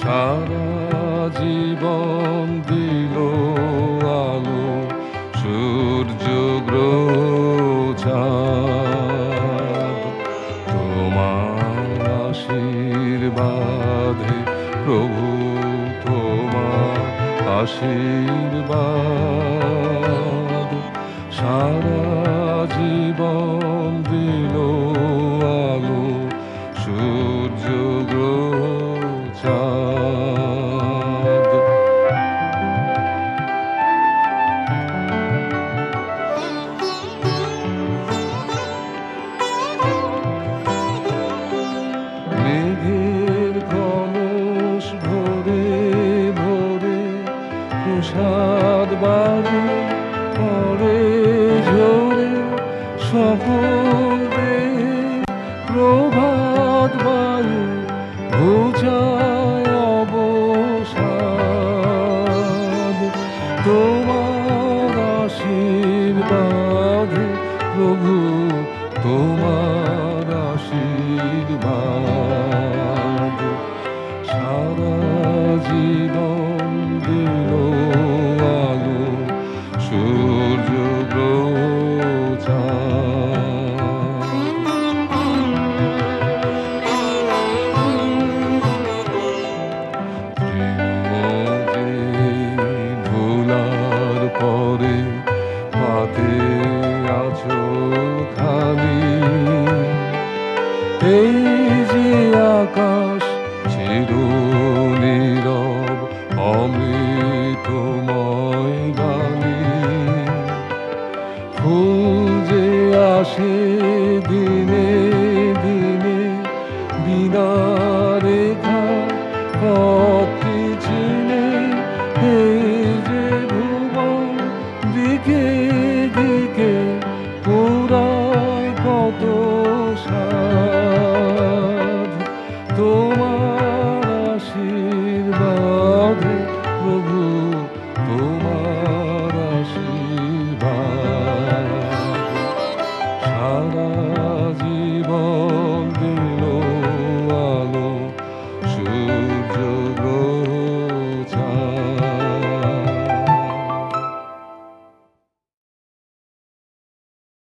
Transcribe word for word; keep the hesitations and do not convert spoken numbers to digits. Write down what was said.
সারা জীবন দিল আলো সূর্য গ্রহ চাঁদ, তোমার আশীর্বাদে প্রভু, তোমার আশীর্বাদ। সারা জীবন দিল আলো সূর্য গ্রহ চাঁদ। মেঘের কলস ভরে ভরে প্রসাদ বাড়ি পরে ঝরে, সকল দেহে প্রভাত বায়ু ঘুচায় অবসাদ। তোমার আশীর্বাদে প্রভু, তোমার আশীর্বাদ। সারা জীবন দিল আলো সূর্য গ্রহ চাঁদ। ভোলার পরে পাতে আছো খালি, এই যে আকাশ চির নীরব অমৃতময় বাণী। ফুল যে আসে দিনে দিনে বিনা রেখা পথটি চিনে, এই যে ভুবন দিকে দিকে পুরায় কত সাধ। তোমার আশীর্বাদে প্রভু, তোমার আশীর্বাদ। সারা